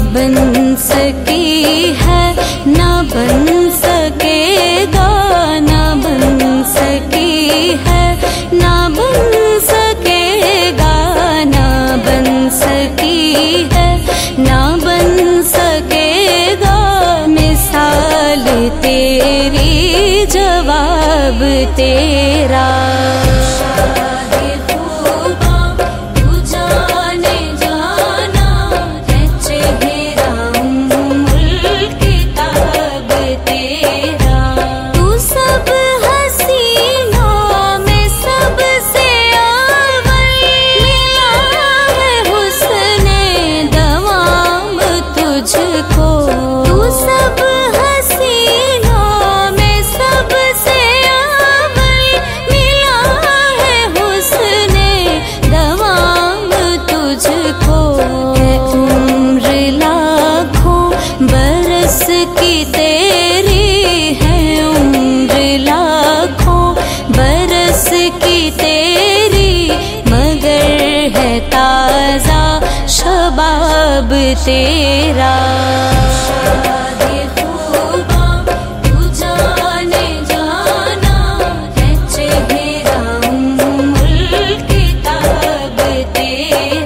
बन सकी है ना बन सकेगा, ना बन सकी है ना बन सकेगा, ना बन सकी है ना बन सकेगा। मिसाल तेरी जवाब तेरा। की तेरी है उम्र लाखों बरस की तेरी, मगर है ताजा शबाब तेरा।